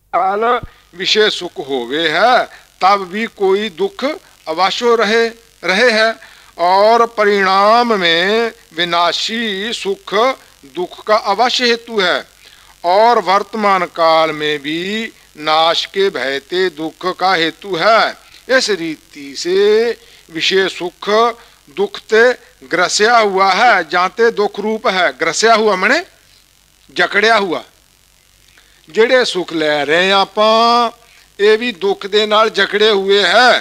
काल विषय सुख होवे है तब भी कोई दुख अवश्य रहे है, और परिणाम में विनाशी सुख दुख का अवश्य हेतु है, और वर्तमान काल में भी नाश के भयते दुख का हेतु है। इस रीति से विषय सुख दुख ते ग्रसिया हुआ है, जाते दुख रूप है। ग्रसिया हुआ मने जकड़िया हुआ। ਜਿਹੜੇ सुख लै रहे हैं ਆਪਾਂ ये भी दुख दे नाल जकड़े हुए है,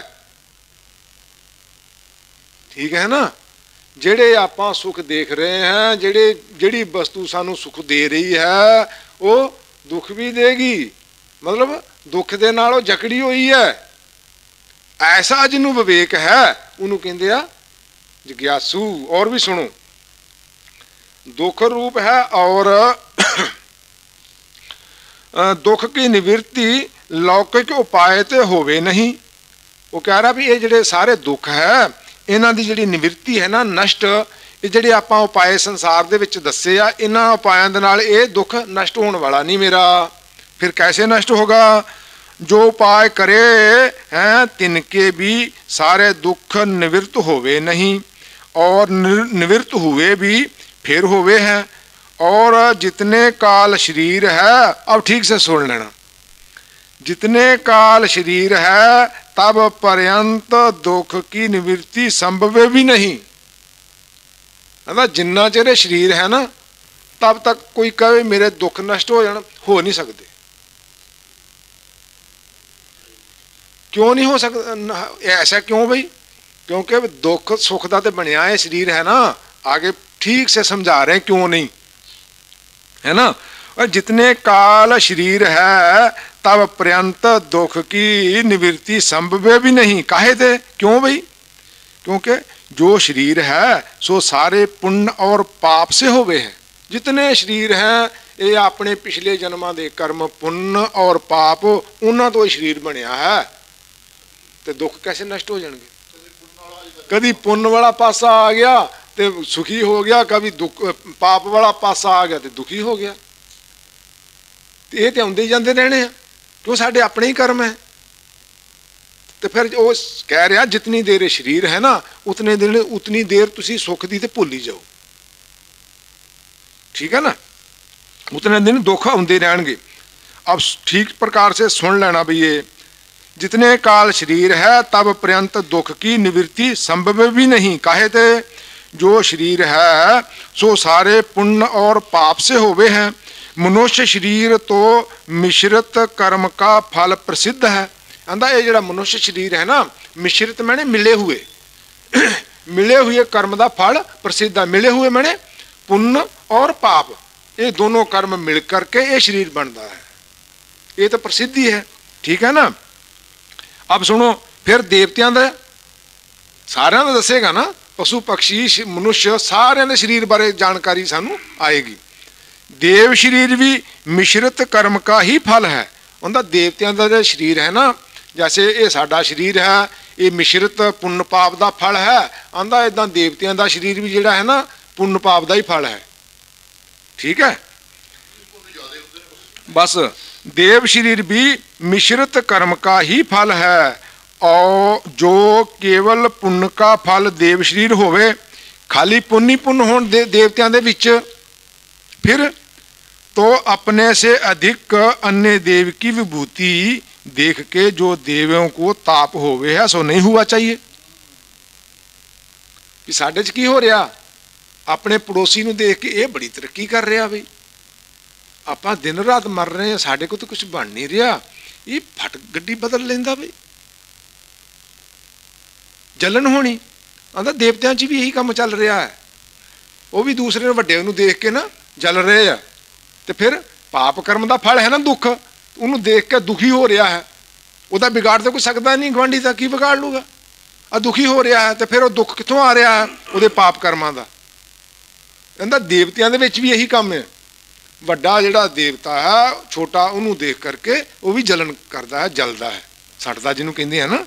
ठीक है ना। ਜਿਹੜੇ ਆਪਾਂ सुख देख रहे हैं, ਜਿਹੜੀ वस्तु सानू सुख दे रही है वो दुख भी देगी, मतलब दुख दे नाल वो जकड़ी हुई है। ऐसा जिन्हों विवेक है उन्होंने कहते आ जिज्ञासु। और भी सुनो, दुख रूप है और दुख की निवृत्ति लौकिक उपाय ते होवे नहीं। वो कह रहा भी ये जिहड़े सारे दुख है इन्हां दी जिहड़ी निवृत्ति है ना, नष्ट, ये जिहड़े आपां उपाय संसार दे विच दस्से आ, इन्हां उपायां दे नाल ये दुख नष्ट होने वाला नहीं मेरा। फिर कैसे नष्ट होगा? जो उपाय करे हैं तिनके भी सारे दुख निवृत्त होवे नहीं, और निवृत्त हुए भी फिर होवे हैं। और जितने काल शरीर है, अब ठीक से सुन लेना, जितने काल शरीर है तब पर्यंत दुख की निवृत्ति संभव भी नहीं। जिन्ना चेरे शरीर है ना तब तक कोई कहे मेरे दुख नष्ट हो जाना, हो नहीं सकते। क्यों नहीं हो सकता? ऐसा क्यों भाई? क्योंकि दुख सुख का तो बनया है शरीर है ना, आगे ठीक से समझा रहे हैं क्यों नहीं, है ना। और जितने काल शरीर है तब पर्यंत दुख की निवृत्ति संभव भी नहीं। काहे थे? क्यों भाई? क्योंकि जो शरीर है सो सारे पुण्य और पाप से होवे हैं। जितने शरीर हैं ये अपने पिछले जन्मां दे कर्म पुण्य और पाप उन्हां तो शरीर बनया है, तो दुख कैसे नष्ट हो जाएंगे? कभी पुण्य वाला पासा आ गया तो सुखी हो गया, कभी दुख पाप वाला पासा आ गया तो दुखी हो गया। ये तो आउंदे जाते रहने हैं, क्यों? साढ़े अपने ही कर्म है। तो फिर वो कह रहा जितनी देर शरीर है ना उतनी देर तुसी सुख दी तो भुल ही जाओ, ठीक है ना। उतने दिन दुख आउंदे रहणगे। अब ठीक प्रकार से सुन लेना भी, ये जितने काल शरीर है तब पर्यंत दुख की निवृत्ति संभव भी नहीं। काहे थे? जो शरीर है सो सारे पुण्य और पाप से होवे हैं। मनुष्य शरीर तो मिश्रित कर्म का फल प्रसिद्ध है। आंदा ये जड़ा मनुष्य शरीर है ना, मिश्रित मैंने मिले हुए मिले हुए कर्म का फल प्रसिद्ध है। मिले हुए मैंने पुण्य और पाप, ये दोनों कर्म मिल करके ये शरीर बनता है, ये तो प्रसिद्धि है, ठीक है ना। अब सुनो, फिर देवतियां का सारिਆਂ ਦਾ दसेगा ना, पशु पक्षी मनुष्य सारे के शरीर बारे जानकारी सानू आएगी। देव शरीर भी मिश्रित कर्म का ही फल है। उनका देवतियां का जो शरीर है ना, जैसे ये साडा शरीर है ये मिश्रित पुण्य पाप का फल है, आंदा इदा देवतियां का शरीर भी जिहड़ा है ना पुण्य पाप का ही फल है, ठीक है। बस देव शरीर भी मिश्रित कर्म का ही फल है, और जो केवल पुण्य का फल देव शरीर होवे, खाली पुण्य पुण्य होण देवतियां दे विच, फिर तो अपने से अधिक अन्य देव की विभूति देख के जो देवों को ताप होवे है सो नहीं हुआ चाहिए। कि साडे च की हो रहा, अपने पड़ोसी नूं देख के ये बड़ी तरक्की कर रहा भाई, आपां दिन रात मर रहे हैं, साडे को तो कुछ बन नहीं रहा, ये फट गड्डी बदल लेंदा भाई, जलन होनी। आंदा देवतियां च भी यही काम चल रहा है, वो भी दूसरे वड्डे नूं देख के ना जल रहे हैं। तो फिर पाप कर्म का फल है ना दुख, उन्होंने देख के दुखी हो रहा है, वह बिगाड़ तो कोई सकता नहीं, गुआढ़ी का की बिगाड़ लूगा। आ दुखी हो रहा है तो फिर वो दुख कितों आ रहा है? वो पाप कर्मां का। कहता देवतियां दे विच भी यही काम है, वड्डा जिहड़ा देवता है छोटा उन्होंने देख करके वो भी जलन करता है, जलता है, सड़ता जिन्हों कहते हैं ना।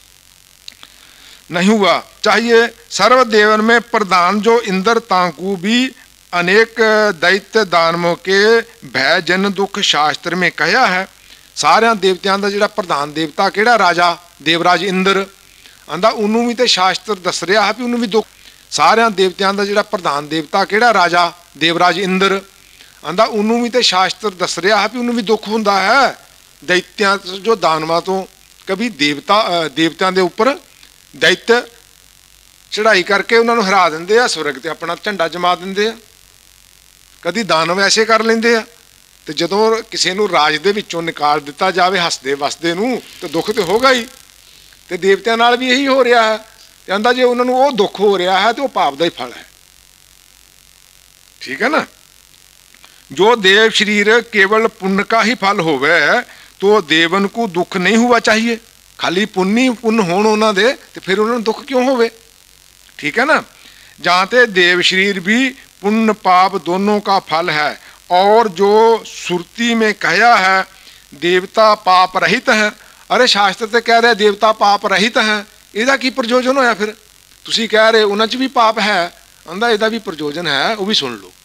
नहीं हुआ चाहिए। सर्वदेवन में प्रधान जो इंद्र तांकू भी अनेक दैत्य दानवों के भय जन दुख शास्त्र में कहा है। ਸਾਰਿਆਂ ਦੇਵਤਿਆਂ ਦਾ ਜਿਹੜਾ ਪ੍ਰਧਾਨ ਦੇਵਤਾ ਕਿਹੜਾ? ਰਾਜਾ ਦੇਵਰਾਜ ਇੰਦਰ। ਆਂਦਾ ਉਹਨੂੰ ਵੀ ਤੇ ਸ਼ਾਸਤਰ ਦੱਸ ਰਿਹਾ ਹੈ ਵੀ ਉਹਨੂੰ ਵੀ ਦੁੱਖ। ਸਾਰਿਆਂ ਦੇਵਤਿਆਂ ਦਾ ਜਿਹੜਾ ਪ੍ਰਧਾਨ ਦੇਵਤਾ ਕਿਹੜਾ? ਰਾਜਾ ਦੇਵਰਾਜ ਇੰਦਰ। ਆਂਦਾ ਉਹਨੂੰ ਵੀ ਤੇ ਸ਼ਾਸਤਰ ਦੱਸ ਰਿਹਾ ਹੈ ਵੀ ਉਹਨੂੰ ਵੀ ਦੁੱਖ ਹੁੰਦਾ ਹੈ ਦੈਤਿਆਂ ਜੋ ਦਾਨਵਾਂ ਤੋਂ। ਕभी ਦੇਵਤਿਆਂ ਦੇ ਉੱਪਰ ਦੈਤ ਚੜ੍ਹਾਈ ਕਰਕੇ ਉਹਨਾਂ ਨੂੰ ਹਰਾ ਦਿੰਦੇ ਆ, ਸਵਰਗ ਤੇ ਆਪਣਾ ਝੰਡਾ ਜਮਾ ਦਿੰਦੇ ਆ। ਕਦੀ ਦਾਨਵ ਐਸੇ ਕਰ ਲੈਂਦੇ ਆ। ਤੇ ਜਦੋਂ ਕਿਸੇ ਨੂੰ ਰਾਜ ਦੇ ਵਿੱਚੋਂ ਨਿਕਾਲ ਦਿੱਤਾ ਜਾਵੇ ਹੱਸਦੇ ਵਸਦੇ ਨੂੰ, ਤੇ ਦੁੱਖ ਤੇ ਹੋਗਾ ਹੀ। ਤੇ ਦੇਵਤਿਆਂ ਨਾਲ ਵੀ ਇਹੀ ਹੋ ਰਿਹਾ ਹੈ। ਕਹਿੰਦਾ ਜੇ ਉਹਨਾਂ ਨੂੰ ਉਹ ਦੁੱਖ ਹੋ ਰਿਹਾ ਹੈ ਤੇ ਉਹ ਪਾਪ ਦਾ ਹੀ ਫਲ ਹੈ। ठीक है ना। जो देव शरीर केवल पुण्य का ही फल होवे तो देवन को दुख नहीं हुआ चाहिए। खाली पुण्य पुण्य होण उन्हां दे ते फिर उन्हां नूं दुख क्यों होवे? ठीक है ना। जहाँ ते देव शरीर भी पुण्य पाप दोनों का फल है। और जो सुरती में कहा है देवता पाप रहित है। अरे शास्त्र ते कह रहे देवता पाप रहित है, इहदा की प्रयोजन होया? फिर तुसीं कह रहे उन्हां च भी पाप है, आंदा इहदा भी प्रयोजन है, वो भी सुन लो।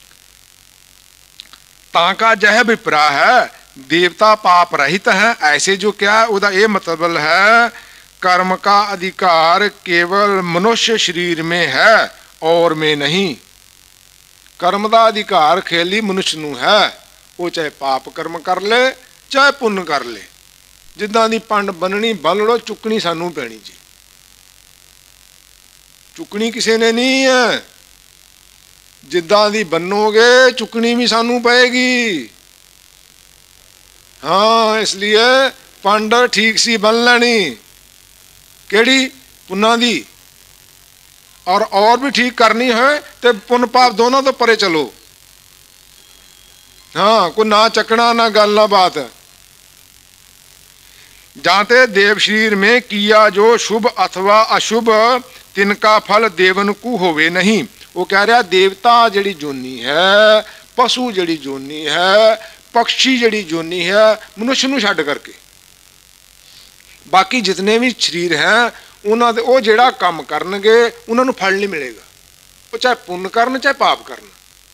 ताका जह विप्रा है देवता पाप रहित है। ऐसे जो क्या है उदा ये मतलब है कर्म का अधिकार केवल मनुष्य शरीर में है और में नहीं। कर्म का अधिकार खेली मनुष्य नूं है, वो चाहे पाप कर्म कर ले चाहे पुण्य कर ले। जिद्दां दी पंड बननी बन लो, चुकनी सानू पैनी जी। चुकनी किसी ने नहीं है, जिद्दां दी बनोगे चुकनी भी सानू पएगी। हाँ, इसलिए पंड ठीक सी बन लेनी, केड़ी? पुन्ना दी। और भी ठीक करनी है तो पुण्य पाप दोनों तो परे चलो। हाँ, कोई ना चकना ना गल ना बात। जाते देव शरीर में किया जो शुभ अथवा अशुभ तिनका फल देवन को होवे नहीं। वो कह रहा देवता जड़ी जोनी है, पशु जड़ी जोनी है, पक्षी जड़ी जोनी है, मनुष्य नूं छड्ड करके बाकी जितने भी शरीर हैं उन्होंने वो जिहड़ा काम करनगे उन्होंने फल नहीं मिलेगा। वो चाहे पुण्य करन चाहे पाप करन,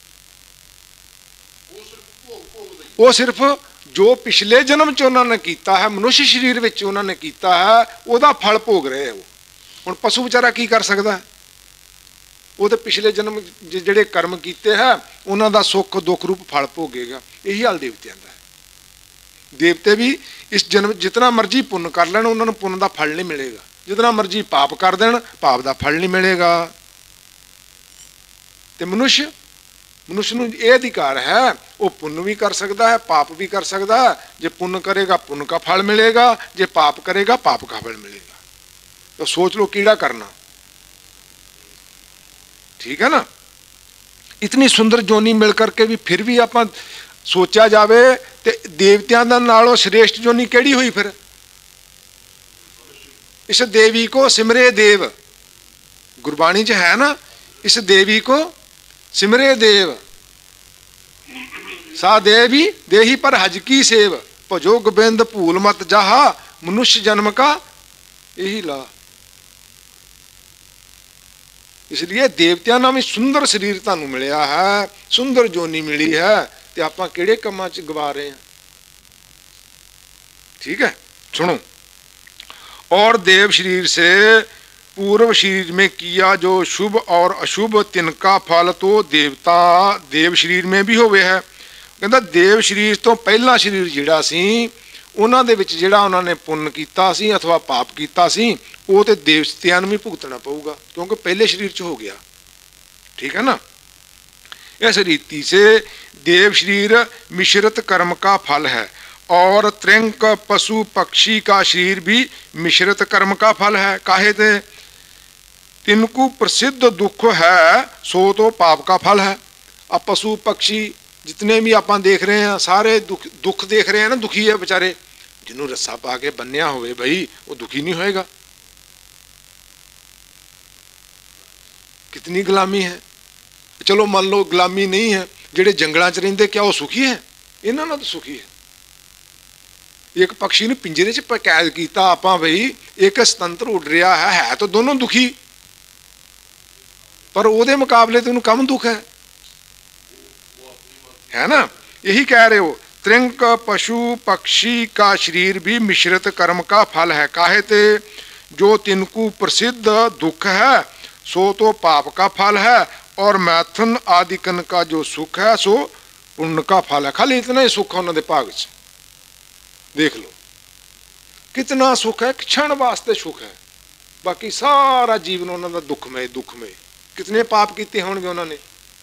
वो सिर्फ जो पिछले जन्म च उन्होंने कीता है मनुष्य शरीर विच उन्होंने कीता है उहदा फल भोग रहे हैं। वो हुण पशु बेचारा की कर सकता है? वो तो पिछले जन्म जिहड़े कर्म कीते हैं उन्हों का सुख दुख रूप फल भोगेगा। यही हाल देवतियां दा है। देवते भी इस जन्म जितना मर्जी पुण्य कर लैण उन्होंने पुण्य का फल नहीं मिलेगा, जितना मर्जी पाप कर देण पाप का फल नहीं मिलेगा। ते मनुष्य नूं ये अधिकार है, वो पुण्य भी कर सकता है पाप भी कर सकता है। जे पुण्य करेगा पुण्य का फल मिलेगा, जे पाप करेगा पाप का फल मिलेगा। तो सोच लो कीड़ा करना। ठीक है ना। इतनी सुंदर जोनी मिल करके भी फिर भी आप सोचा जाए तो देवतियां दा नालों श्रेष्ठ जोनी केड़ी हुई? फिर इस देवी को सिमरे देव, गुरबाणी च है ना, इस देवी को सिमरे देव सा देवी देही पर हज की सेव। भजो गोबिंद भूल मत जाहा मनुष्य जन्म का यही ला। इसलिए देवतियां नाल भी सुंदर शरीर तुहानू मिलिया है, सुंदर जोनी मिली है, तो आपां किहड़े कामां च गवा रहे हैं? ठीक है, सुनो। और देव शरीर से पूर्व शरीर में किया जो शुभ और अशुभ तिनका फल तो देवता देव शरीर में भी होवे है। कहता देव शरीर तो पहला शरीर जिहड़ा सी उन्हां दे विच जिहड़ा उन्हां ने पुण्य कीता सी अथवा पाप कीता सी वो तो देवतियां नूं भी भुगतना पऊगा, क्योंकि पहले शरीर च हो गया। ठीक है ना। इस रीति से देव शरीर मिश्रित कर्म का फल है और त्रिंक पशु पक्षी का शरीर भी मिश्रित कर्म का फल है। काहे थे? तिनको प्रसिद्ध दुख है सो तो पाप का फल है। अब पशु पक्षी जितने भी आप देख रहे हैं सारे दुख देख रहे हैं ना, दुखी है बेचारे। जिन्हों रस्सा पा के बन्या होवे भाई वो दुखी नहीं होएगा। कितनी गुलामी है। चलो मान लो गुलामी नहीं है, जेडे जंगलों च रहिंदे क्या वो सुखी है? इन्हां नाल तो सुखी है। एक पक्षी ने पिंजरे च कैद किया आपां भाई, एक स्वतंत्र उड़ रहा है तो दोनों दुखी, पर उहदे मुकाबले तो उन्हें कम दुख है ना। यही कह रहे हो त्रिंक पशु पक्षी का शरीर भी मिश्रित कर्म का फल है। काहे ते जो तिनको प्रसिद्ध दुख है सो तो पाप का फल है, और मैथुन आदिकन का जो सुख है सो पुण्य का फल है। खाली इतना ही सुख है उन्होंने भाग च। देख लो कितना सुख है, क्षण वास्ते सुख है, बाकी सारा जीवन उन्होंने दुखमय दुखमय। कितने पाप किए होंगे उन्होंने,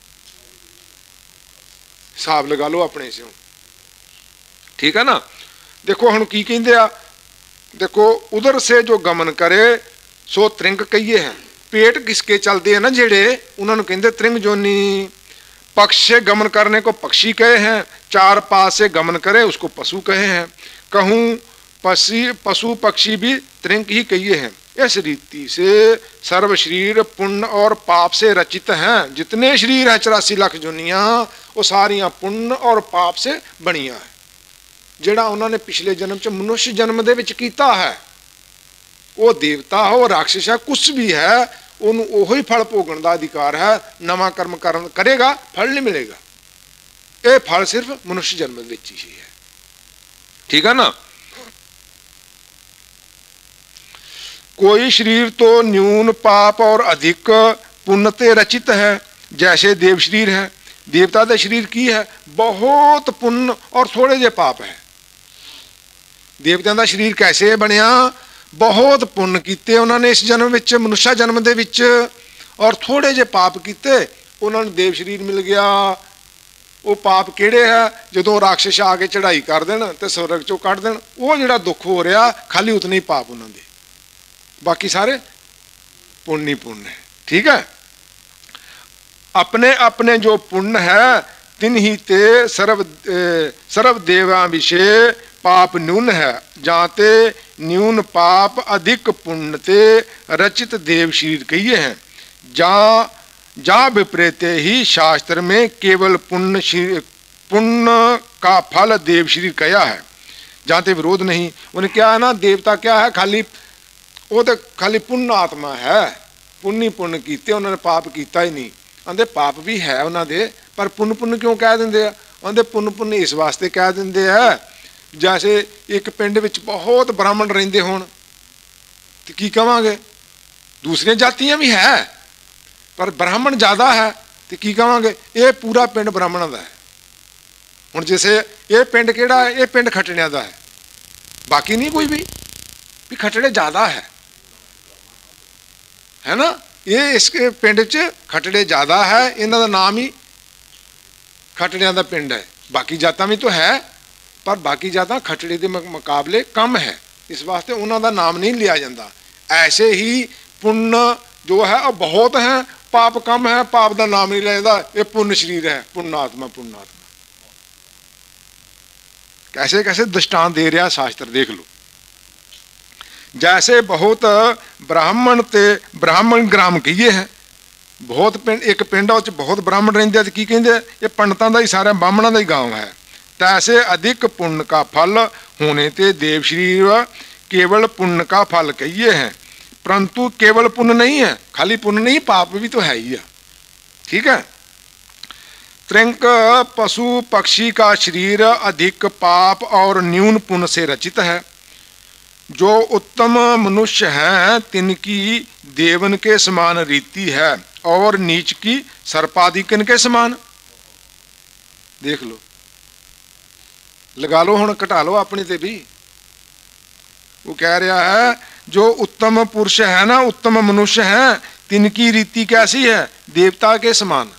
हिसाब लगा लो अपने से। ठीक है ना। देखो हम की कहते आ, देखो उधर से जो गमन करे सो त्रिंग कहिए हैं। पेट किसके चलते हैं ना जेड़े, उन्होंने कहते त्रिंग जोनी। पक्ष से गमन करने को पक्षी कहे हैं, चार पास से गमन करे उसको पशु कहे हैं। कहूँ पशु पक्षी भी त्रिंग ही कहिए हैं। इस रीति से सर्व शरीर पुण्य और पाप से रचित हैं। जितने शरीर है 84 लाख जोनियां, वो सारियां पुण्य और पाप से बनिया है। ਜਿਹੜਾ ਉਹਨਾਂ ਨੇ पिछले जन्म च मनुष्य जन्म ਦੇ ਵਿੱਚ ਕੀਤਾ है, वो देवता हो राक्षस है कुछ भी है, ਉਹਨੂੰ ਉਹੋ ਹੀ फल ਭੋਗਣ ਦਾ अधिकार है। नवा कर्म करेगा फल नहीं मिलेगा। ये फल सिर्फ मनुष्य जन्म ਵਿੱਚ ही है। ठीक है ना। कोई शरीर तो न्यून पाप और अधिक पुण्य ते रचित है, जैसे देव शरीर है। देवता का शरीर की है, बहुत पुण्य और थोड़े जे पाप है। देवताओं का शरीर कैसे बनया, बहुत पुण्य किए उन्होंने इस जन्म विच, मनुष्य जन्म दे विच, और थोड़े जे पाप किए उन्होंने देव शरीर मिल गया। वो पाप किहड़े है, जदों राक्षस आके चढ़ाई कर देन ते स्वर्ग चों कढ़ देन, वो जिहड़ा दुख हो रहा खाली उतने ही पाप उन्होंने, बाकी सारे पुण्य ही पुण्य है। ठीक है। अपने अपने जो पुण्य है तिन ही ते सर्व देवा विषय पाप न्यून है, जाते न्यून पाप अधिक पुण्य ते रचित देव शरीर कहिए हैं। जा विपरीत ही शास्त्र में केवल पुण्य का फल देव शरीर कहा है, जाते विरोध नहीं। उन्हें क्या है ना, देवता क्या है, खाली वो तो खाली पुण्य आत्मा है, पुण्य पुण्य कीते उन्होंने पाप किया ही नहीं। आंदे पाप भी है उन्होंने, पर पुण्य पुण्य क्यों कह देंगे, आंदे पुण्य पुण्य इस वास्ते कह देंगे है, जैसे एक पिंड विच बहुत ब्राह्मण रहिंदे होण तो की कहांगे, दूसरी जातियां भी है पर ब्राह्मण ज़्यादा है तो की कहांगे, ये पूरा पिंड ब्राह्मणों का है। हुण जैसे ये पिंड किहड़ा है, ये पिंड खटड़ियां का है, बाकी नहीं कोई भी खटड़े ज़्यादा है ना। ये इस पिंड च खटड़े ज़्यादा है, इन्हां दा नाम ही खटड़ियां दा पिंड है। बाकी जातां भी तो है पर बाकी जातां खटड़े के मुकाबले कम है, इस वास्ते उन्हां दा नाम नहीं लिया जाता। ऐसे ही पुण्य जो है वह बहुत है, पाप कम है, पाप का नाम नहीं लिया जाता। ये पुण्य शरीर है, पुण्यात्मा पुण्यात्मा। कैसे कैसे दृष्टांत दे रहा शास्त्र, देख लो। जैसे बहुत ब्राह्मण ग्राम कहिए है, बहुत पिंड एक पिंड उस बहुत ब्राह्मण रहिंदे ते की कहिंदे, ये पंडितां दा ही सारा ब्राह्मणां दा ही गांव है। तैसे अधिक पुण्य का फल होने ते देव शरीर केवल पुण्य का फल कहिए हैं, परंतु केवल पुण्य नहीं है, खाली पुण्य नहीं पाप भी तो है ही है। ठीक है। त्रिंक पशु पक्षी का शरीर अधिक पाप और न्यून पुण्य से रचित है। जो उत्तम मनुष्य हैं तिनकी देवन के समान रीति है, और नीच की सर्पादिकन के समान। देख लो, लगा लो हुण, घटा लो अपने ते भी। वो कह रहा है जो उत्तम पुरुष है ना, उत्तम मनुष्य हैं, तिनकी रीति कैसी है, देवता के समान।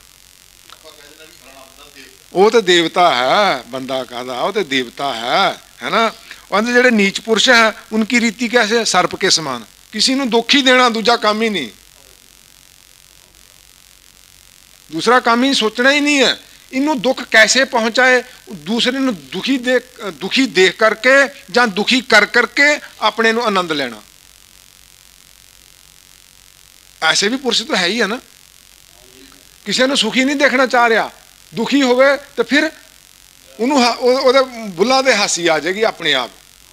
वो तो देवता है, बंदा कहदा वो तो देवता है ना। और जेडे नीच पुरुष है उनकी रीति कैसे है, सर्प के समान। किसी को दुख ही देना, दूजा काम ही नहीं, दूसरा काम ही सोचना ही नहीं है। इनू दुख कैसे पहुंचाए, दूसरे ਨੂੰ दुखी देख करके ਜਾਂ दुखी कर करके अपने ਨੂੰ आनंद लेना। ऐसे भी पुरुष तो है ही है ना। किसी ने सुखी नहीं देखना चाह रहा, दुखी हो गए तो फिर उन्होंने बुला दे हासी आ जाएगी अपने आप।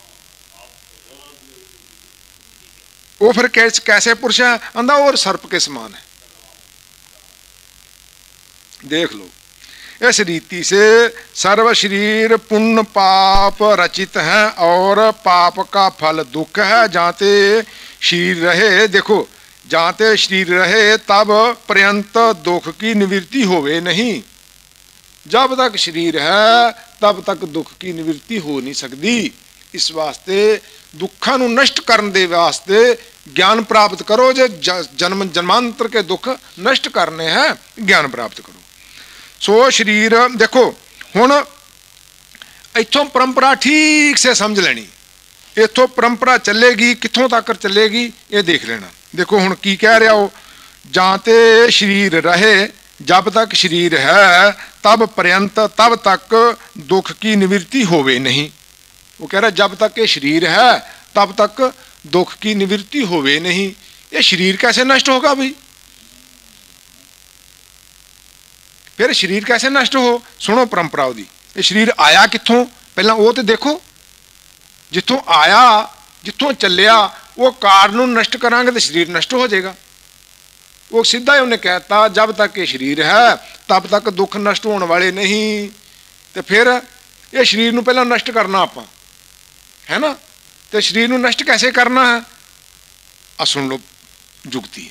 वो फिर कैसे पुरुष है, आंदा और सर्प के समान है। देख लो, इस रीति से सर्व शरीर पुण्य पाप रचित है और पाप का फल दुख है। जाते शरीर रहे, देखो, जाते शरीर रहे तब पर्यंत दुख की निवृत्ति होवे नहीं। जब तक शरीर है तब तक दुख की निवृत्ति हो नहीं सकती। इस वास्ते दुखा नू नष्ट करने दे वास्ते ज्ञान प्राप्त करो। जे जन्म जन्मांतर के दुख नष्ट करने हैं, ज्ञान प्राप्त करो। सो शरीर देखो, हुण इथों परंपरा ठीक से समझ लेनी। इथों परंपरा चलेगी, कित्थों तक चलेगी ये देख लेना। देखो हुण की कह रहा हो, जाते शरीर रहे, जब तक शरीर है तब पर्यंत, तब तक दुख की निवृत्ति होवे नहीं। वो कह रहा है जब तक ये शरीर है तब तक दुख की निवृत्ति होवे नहीं। ये शरीर कैसे नष्ट होगा भाई? फिर शरीर कैसे नष्ट हो? सुनो परंपरा दी। ये शरीर आया कित्थों, पहला वो तो देखो। जिथों आया, जिथों चलिया, वो कारण नष्ट करांगे तो शरीर नष्ट हो जाएगा। वो सीधा ही उन्हें कहता जब तक ये शरीर है तब तक दुख नष्ट होने वाले नहीं। तो फिर ये शरीर नू पहला नष्ट करना आपां, है ना। तो शरीर नू नष्ट कैसे करना है? आ सुन लो जुगती।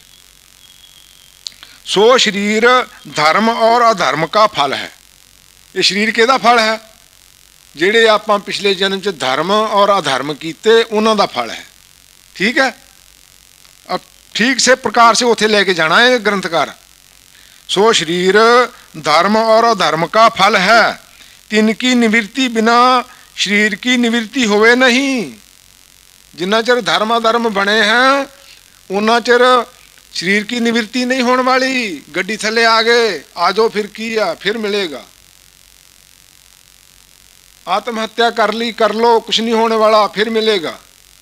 सो शरीर धर्म और अधर्म का फल है। ये शरीर केदा फल है? जेड़े आपां पिछले जन्म च धर्म और अधर्म कीते उन्हां दा फल है। ठीक है, अब ठीक से प्रकार से उथे लेके जाना है ग्रंथकार। सो शरीर धर्म और अधर्म का फल है, तिनकी निवृत्ति बिना शरीर की निवृत्ति होवे नहीं। जिन्ना चिर धर्म अधर्म बने हैं उन्ना चिर शरीर की निवृत्ति नहीं होने वाली। गड्डी थले आ गए, आ जाओ फिर किया, फिर मिलेगा। आत्महत्या कर ली, कर लो, कुछ नहीं होने वाला, फिर मिलेगा।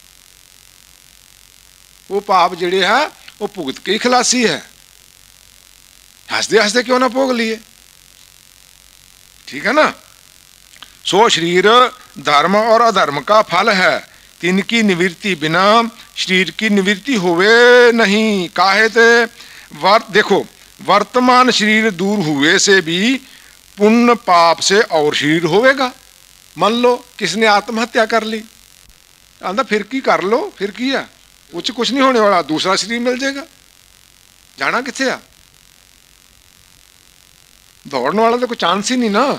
वो पाप जड़े है वो भुगत के ही खलासी है। हंसते हंसते क्यों ना भोग लिए। ठीक है ना। सो शरीर धर्म और अधर्म का फल है, तिनकी निवृत्ति बिना शरीर की निवृत्ति होवे नहीं। काहे ते देखो, वर्तमान शरीर दूर हुए से भी पुण्य पाप से और शरीर होवेगा। मान लो किसने आत्महत्या कर ली, आंदा फिर की कर लो, फिर किया, कुछ नहीं होने वाला, दूसरा शरीर मिल जाएगा। जाना किथे आ? दौड़ने वाला तो कोई चांस ही नहीं ना।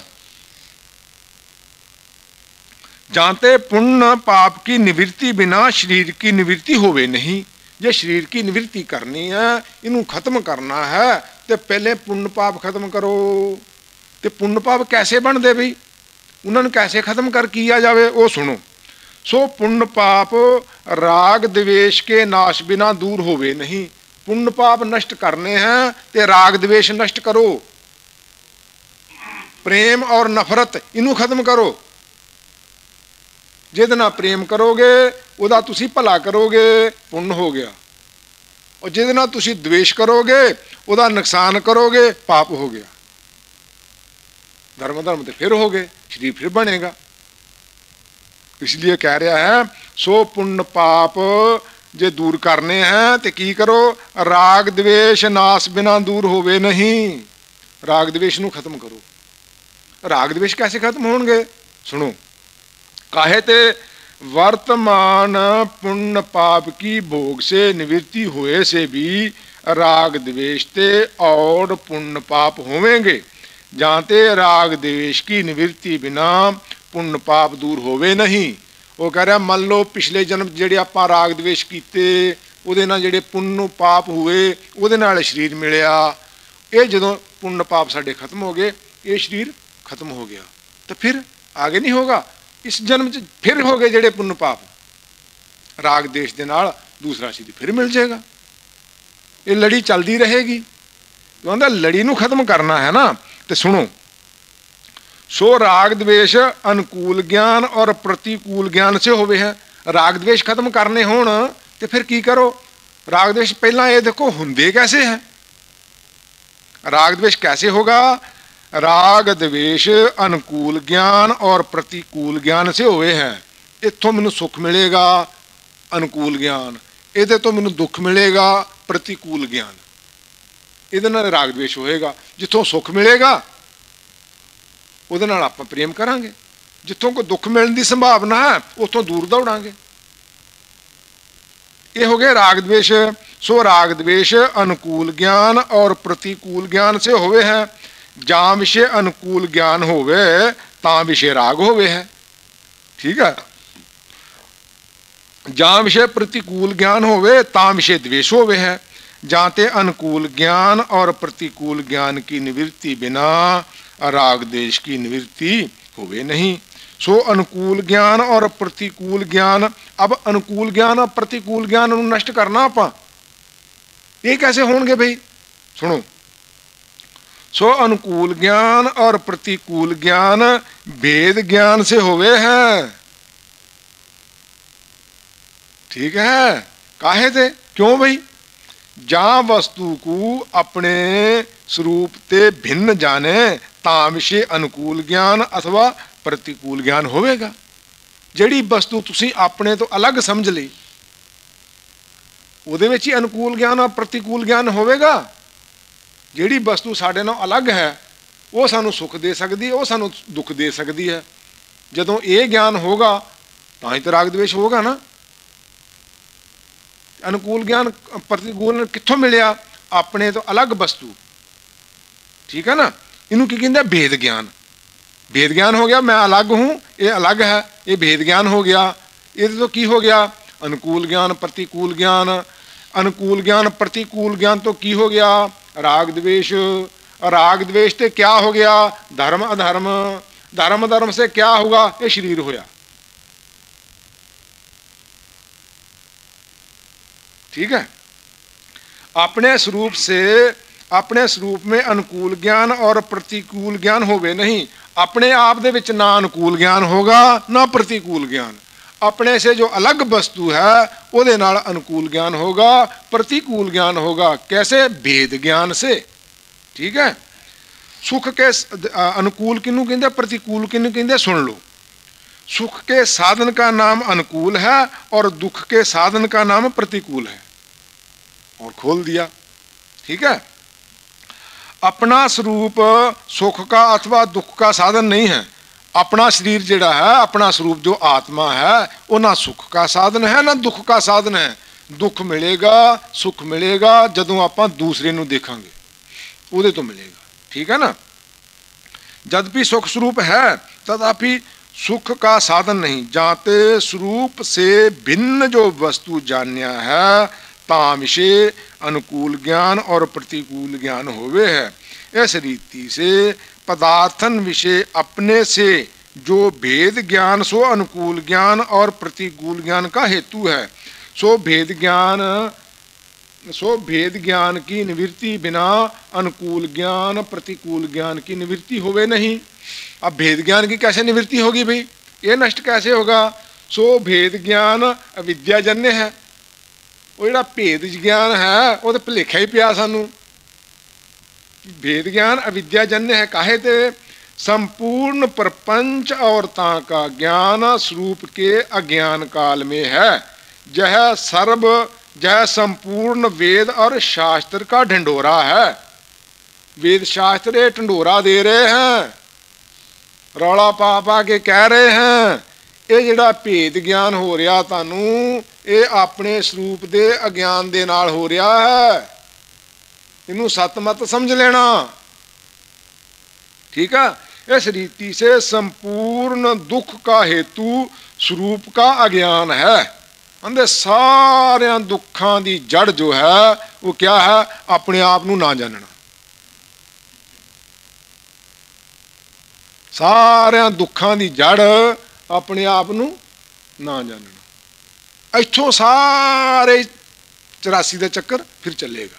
जानते पुण्य पाप की निवृत्ति बिना शरीर की निवृत्ति होवे नहीं। जे शरीर की निवृत्ति करनी है, इनू खत्म करना है, तो पहले पुण्य पाप खत्म करो। तो पुण्य पाप कैसे बनते भाई, उन्होंने कैसे खत्म कर किया जावे वो सुनो। सो पुण्य पाप राग द्वेष के नाश बिना दूर होवे नहीं। पुण्य पाप नष्ट करने हैं तो राग द्वेष नष्ट करो, प्रेम और नफरत इनू खत्म करो। जिहदे नाल प्रेम करोगे उहदा तुसी भला करोगे, पुण्य हो गया। और जिहदे नाल तुसी द्वेष करोगे उहदा नुकसान करोगे, पाप हो गया। धर्म धर्म तो फिर हो गए, शरीर फिर बनेगा। इसलिए कह रहा है सो पुण्य पाप जे दूर करने हैं तो की करो, राग द्वेष नाश बिना दूर होवे नहीं। राग द्वेष नू खत्म करो। राग द्वेष कैसे खत्म होंगे? सुनो, काहे ते वर्तमान पुण्य पाप की भोग से निवृत्ति हुए से भी राग द्वेष ते और पुण्य पाप होवेंगे। जानते राग द्वेष की निवृत्ति बिना पुण्य पाप दूर होवे नहीं। वो कह रहा मान लो पिछले जन्म जेड़े आपां राग द्वेष कीते उहदे नाल जेड़े पुण्य पाप हुए उहदे नाल शरीर मिलिया। ये जदों पुण्य पाप साडे खत्म हो गए, ये शरीर खत्म हो गया, तो फिर आगे नहीं होगा। इस जन्म च फिर हो गए जेड़े पुण्य पाप, राग द्वेष दे नाल दूसरा शरीर फिर मिल जाएगा। ये लड़ी चलती रहेगी। तो आंदा लड़ी नू खत्म करना है ना। तो सुनो, सो राग द्वेष अनुकूल ज्ञान और प्रतिकूल ज्ञान से होवे है। राग द्वेष खत्म करने होण तो फिर की करो? राग द्वेष पहला ये देखो हुंदे कैसे है। राग द्वेष कैसे होगा? राग द्वेष अनुकूल ज्ञान और प्रतिकूल ज्ञान से हुए हैं। इत्थों मैनू सुख मिलेगा अनुकूल ज्ञान, इहदे तो मैनू दुख मिलेगा प्रतिकूल ज्ञान। इहदे नाल राग द्वेष होएगा। जिथों सुख मिलेगा ਉਹਦੇ ਨਾਲ ਆਪਾਂ ਪ੍ਰੇਮ ਕਰਾਂਗੇ। ਜਿੱਥੋਂ ਕੋਈ ਦੁੱਖ ਮਿਲਣ ਦੀ ਸੰਭਾਵਨਾ ਹੈ ਉੱਥੋਂ ਦੂਰ ਦੌੜਾਂਗੇ। ये हो गए राग द्वेष। सो राग द्वेष अनुकूल ज्ञान और प्रतिकूल ज्ञान से होवे है। जहाँ विषय अनुकूल ज्ञान होवे तां विषय राग होवे है। ठीक है। जहाँ विषय प्रतिकूल ज्ञान होवे तां विषय द्वेष होवे है। जहाँ ते अनुकूल ज्ञान और प्रतिकूल ज्ञान की निवृत्ति बिना राग द्वेष की निवृत्ति होवे नहीं। सो अनुकूल ज्ञान और प्रतिकूल ज्ञान, अब अनुकूल ज्ञान और प्रतिकूल ज्ञान नष्ट करना आपां, ये कैसे होंगे भाई? सुनो, सो अनुकूल ज्ञान और प्रतिकूल ज्ञान भेद ज्ञान से होवे है। ठीक है। काहे थे? क्यों भाई? जहां वस्तु को अपने स्वरूप ते भिन्न जाने तां विषय अनुकूल ज्ञान अथवा प्रतिकूल ज्ञान होवेगा। जिहड़ी वस्तु तुसी अपने तो अलग समझ ली उहदे विच ही अनुकूल ज्ञान और प्रतिकूल ज्ञान होवेगा। जिहड़ी वस्तु साडे नाल अलग है वो सानू सुख दे सकदी है, वो सानू दुख दे सकदी है। जदों ये ज्ञान होगा तां ही तो राग द्वेष होगा ना। अनुकूल ज्ञान प्रतिकूल कित्थों मिलिया? अपने तो अलग वस्तु। ठीक है ना। इनू की कहंदे भेद ज्ञान। भेद ज्ञान हो गया, मैं अलग हूं, ये अलग है, ये भेद ज्ञान हो गया। ये तो की हो गया? अनुकूल ज्ञान प्रतिकूल ज्ञान। अनुकूल ज्ञान प्रतिकूल ज्ञान तो की हो गया? राग द्वेष। राग द्वेष ते क्या हो गया? धर्म अधर्म। धर्म धर्म से क्या होगा? ये शरीर होया। ठीक है। अपने स्वरूप से, अपने स्वरूप में अनुकूल ज्ञान और प्रतिकूल ज्ञान होवे नहीं। अपने आप दे विच ना अनुकूल ज्ञान होगा ना प्रतिकूल ज्ञान। अपने से जो अलग वस्तु है उहदे नाल अनुकूल ज्ञान होगा, प्रतिकूल ज्ञान होगा। कैसे? भेद ज्ञान से। ठीक है। सुख के अनुकूल किनू कहंदे, प्रतिकूल किनू कहंदे? सुन लो। सुख के साधन का नाम अनुकूल है और दुख के साधन का नाम प्रतिकूल है। और खोल दिया। ठीक है। अपना स्वरूप सुख का अथवा दुख का साधन नहीं है। अपना शरीर जिहड़ा है, अपना स्वरूप जो आत्मा है, वो ना सुख का साधन है ना दुख का साधन है। दुख मिलेगा, सुख मिलेगा जदों आपां दूसरे नूं देखांगे, उहदे तो मिलेगा। ठीक है ना। जद भी सुख स्वरूप है तथापि सुख का साधन नहीं। जाते स्वरूप से भिन्न जो वस्तु जान्या है तां विषय अनुकूल ज्ञान और प्रतिकूल ज्ञान होवे है। इस रीति से पदार्थन विषय अपने से जो भेद ज्ञान सो अनुकूल ज्ञान और प्रतिकूल ज्ञान का हेतु है। सो भेद ज्ञान की निवृत्ति बिना अनुकूल ज्ञान प्रतिकूल ज्ञान की निवृत्ति होवे नहीं। अब भेद ज्ञान की कैसे निवृत्ति होगी भाई? ये नष्ट कैसे होगा? सो भेद ज्ञान अविद्याजन्य है। वो जिहड़ा भेद ज्ञान है वो तो भुलेखा ही पिया सानू। भेद ज्ञान अविद्याजन्य है। काहे ते? संपूर्ण प्रपंच और ता का ज्ञान स्वरूप के अज्ञान काल में है। जह संपूर्ण वेद और शास्त्र का ढंढोरा है। वेद शास्त्र ये ढंढोरा दे रहे हैं, रौला पा पा के कह रहे हैं ये जिहड़ा भेद ज्ञान हो रहा तुहानू ये अपने स्वरूप दे अज्ञान दे नाल हो रहा है। इनू सत मत समझ लेना। ठीक है। इस रीति से संपूर्ण दुख का हेतु स्वरूप का अज्ञान है। अंदर सारे दुखों की जड़ जो है वो क्या है? अपने आप नू ना जानना। सारे दुखों की जड़ अपने आप नू ना जानना। इत्थों सारे 84 का चक्कर फिर चलेगा।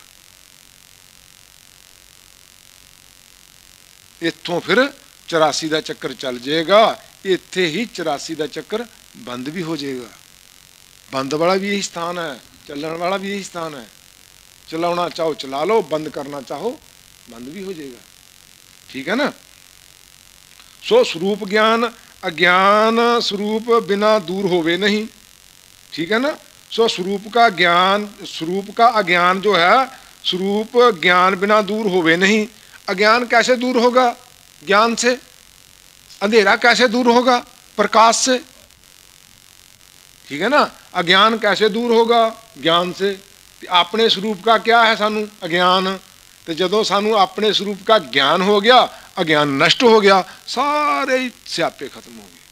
इत्थों फिर 84 का चक्कर चल जाएगा। इत्थे ही 84 का चक्कर बंद भी हो जाएगा। बंद वाला भी यही स्थान है, चलने वाला भी यही स्थान है। चलाना चाहो चला लो, बंद करना चाहो बंद भी हो जाएगा। ठीक है ना। सो स्वरूप ज्ञान अज्ञान स्वरूप बिना दूर होवे नहीं। ठीक है ना। सो स्वरूप का ज्ञान, स्वरूप का अज्ञान जो है स्वरूप ज्ञान बिना दूर होवे नहीं। अज्ञान कैसे दूर होगा? ज्ञान से। अंधेरा कैसे दूर होगा? प्रकाश से। ठीक है ना। अज्ञान कैसे दूर होगा? ज्ञान से। अपने स्वरूप का क्या है सानू? अज्ञान। तो जदों सानू अपने स्वरूप का ज्ञान हो गया, अज्ञान नष्ट हो गया, सारे ही स्यापे खत्म हो गए।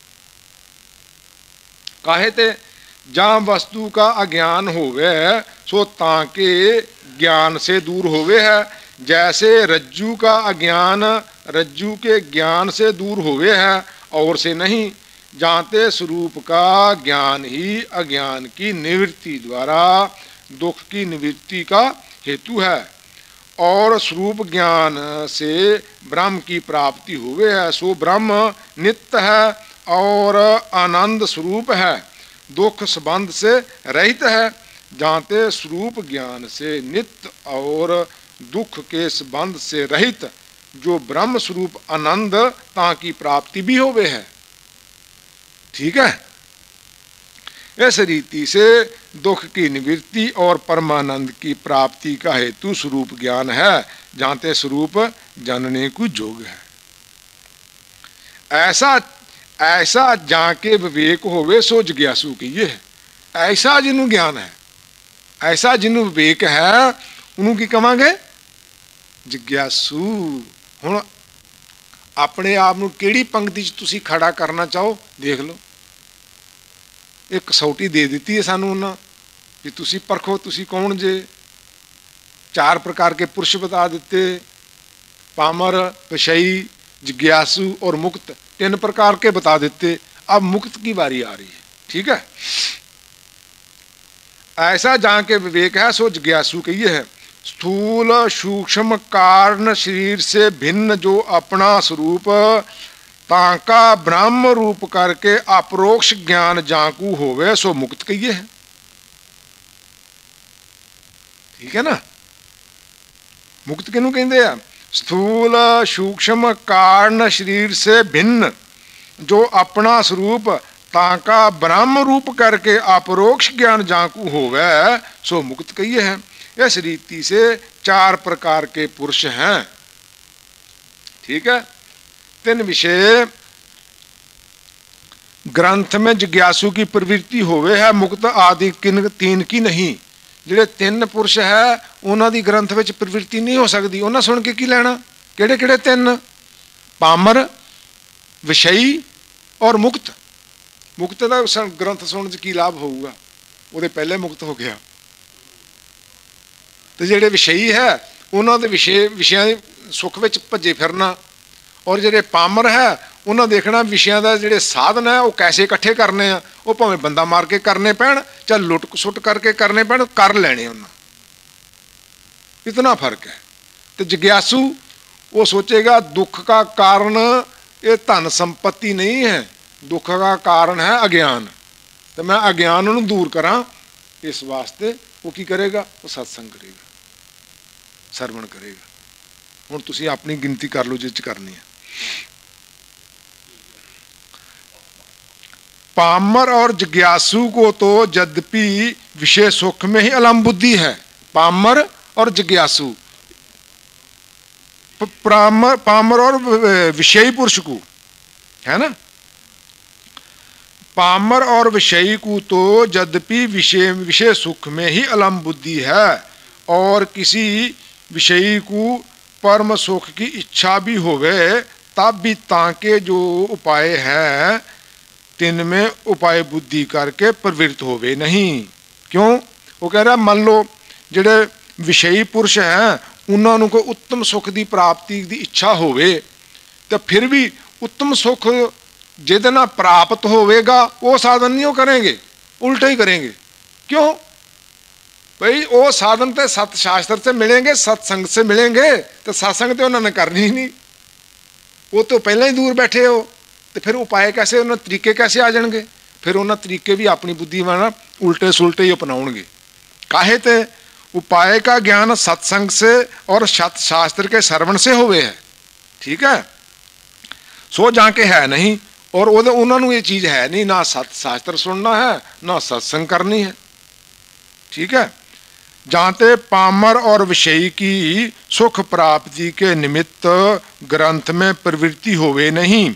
काहे ते जहाँ वस्तु का अज्ञान होवे सो ताके ज्ञान से दूर होवे है। जैसे रज्जू का अज्ञान रज्जू के ज्ञान से दूर होवे है और से नहीं। जानते स्वरूप का ज्ञान ही अज्ञान की निवृत्ति द्वारा दुख की निवृत्ति का हेतु है और स्वरूप ज्ञान से ब्रह्म की प्राप्ति हुए है। सो ब्रह्म नित्य है और आनंद स्वरूप है, दुख संबंध से रहित है। जानते स्वरूप ज्ञान से नित्य और दुख के संबंध से रहित जो ब्रह्म स्वरूप आनंद ताकि प्राप्ति भी होवे है। ठीक है। इस रीति से दुख की निवृत्ति और परमानंद की प्राप्ति का हेतु स्वरूप ज्ञान है। जानते स्वरूप जानने को जोग है। ऐसा जाके विवेक होवे सो जिज्ञासु कहिए है। ऐसा जिन्हों ज्ञान है, ऐसा जिन्हों विवेक है, उन्हों की कहांगे? जिज्ञासु। हुण अपने आप नूं किहड़ी पंक्ति च तुसीं खड़ा करना चाहो देख लो। एक कसौटी दे दी है सानू उन्हां भी तुसीं परखो तुसीं कौन जे। 4 प्रकार के पुरुष बता दिते, पामर, विषयी, जिज्ञासु और मुक्त। 3 प्रकार के बता देते। अब मुक्त की बारी आ रही है। ठीक है। ऐसा जहाँ के विवेक है सो जिज्ञासु कहिए है। स्थूल सूक्ष्म कारण शरीर से भिन्न जो अपना स्वरूप ताका ब्रह्म रूप करके अपरोक्ष ज्ञान जाकू होवे सो मुक्त कहिए है। ठीक है ना। मुक्त किनू कहते हैं? स्थूल सूक्ष्म कारण शरीर से भिन्न जो अपना स्वरूप ताका ब्रह्म रूप करके अपरोक्ष ज्ञान जाकू होवे सो मुक्त कहिए है। इस रीति से 4 प्रकार के पुरुष हैं। ठीक है। 3 विषय ग्रंथ में जिज्ञासु की प्रवृत्ति होवे है, मुक्त आदि 3 की नहीं। ਜਿਹੜੇ 3 पुरुष है उन्हों की ग्रंथ में प्रवृत्ति नहीं हो सकती। उन्हें सुन के की लेना? किहड़े किहड़े 3? पामर, विषयी और मुक्त। मुक्त का ग्रंथ सुनने की लाभ होगा? वो पहले मुक्त हो गया। तो ਜਿਹੜੇ विषयी है उन्होंने विषय सुख में भजे फिरना और ਜਿਹੜੇ पामर है उन्हें देखना विषयों का ਜਿਹੜੇ साधन है वो कैसे इकट्ठे करने हैं। वो भावें बंदा मार के करने पैण चाहे लुट सुट करके करने पैण, कर लेने उन्हें। इतना फर्क है। तो जिज्ञासु वो सोचेगा दुख का कारण ये धन संपत्ति नहीं है, दुख का कारण है अज्ञान। तो मैं अज्ञान नूं दूर करा, इस वास्ते वो की करेगा? वो सत्संग करेगा, सरवण करेगा। हुण तुसीं अपनी गिनती कर लो जिस करनी है। पामर और जिज्ञासु को तो यद्यपि विषय सुख में ही अलम बुद्धि है। पामर और जिज्ञासु, पामर और विषयी पुरुष को है ना। पामर और विषयी को तो यद्यपि विषय सुख में ही अलम बुद्धि है और किसी विषयी को परम सुख की इच्छा भी होवे तब भी ताके जो उपाय है 3 में उपाय बुद्धि करके प्रवृत्त होवे नहीं। क्यों? वो कह रहा मान लो जिहड़े विषयी पुरुष हैं उन्होंने कोई उत्तम सुख की प्राप्ति की इच्छा होवे तो फिर भी उत्तम सुख जिहदे नाल प्राप्त होवेगा वो साधन नहीं वो करेंगे, उल्टा ही करेंगे। क्यों? भाई वो साधन तो सत शास्त्र से मिलेंगे, सत्संग से मिलेंगे, तो सत्संग तो उन्होंने करनी ही नहीं। वो तो पहले ही दूर बैठे हो, तो फिर उपाय कैसे, उन्होंने तरीके कैसे आ जाएंगे? फिर उन्होंने तरीके भी अपनी बुद्धि में उल्टे सुलटे ही अपनाओगे। काहे ते उपाय का ज्ञान सत्संग से और शास्त्र के श्रवण से होवे है। ठीक है। सो जाके है नहीं और उन्होंने ये चीज़ है नहीं, ना शास्त्र सुनना है ना सत्संग करनी है। ठीक है। जानते पामर और विषयी की सुख प्राप्ति के निमित्त ग्रंथ में प्रवृत्ति होवे नहीं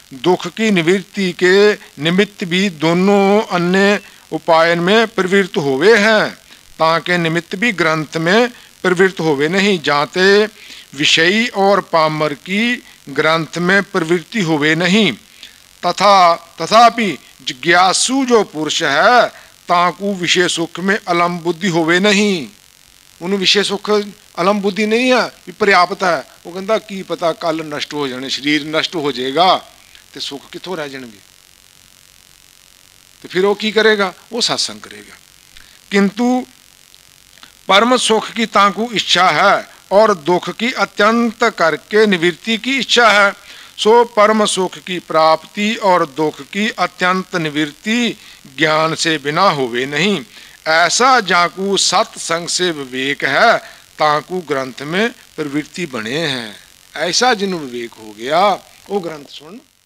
दुख की निवृत्ति के निमित्त भी दोनों अन्य उपायन में प्रवृत्त होवे हैं, ताके निमित्त भी ग्रंथ में प्रवृत्त होवे नहीं। जाते विषयी और पामर की ग्रंथ में प्रवृत्ति होवे नहीं। तथापि जिज्ञासु जो पुरुष है ताकू विषय सुख में अलम बुद्धि होवे नहीं। उन विषय सुख अलम बुद्धि नहीं है भी पर्याप्त है। वो कहता की पता कल नष्ट हो जाने, शरीर नष्ट हो जाएगा तो सुख कितों रह जाएंगे। तो फिर वो की करेगा, वो सत्संग करेगा। किंतु परम सुख की ताकू इच्छा है और दुख की अत्यंत करके निवृत्ति की इच्छा है। सो परम सुख की प्राप्ति और दुख की अत्यंत निवृत्ति ज्ञान से बिना होवे नहीं। ऐसा जाकू सत्संग से विवेक है ताकू ग्रंथ में प्रवृत्ति बने हैं। ऐसा जिन विवेक हो गया वो ग्रंथ सुन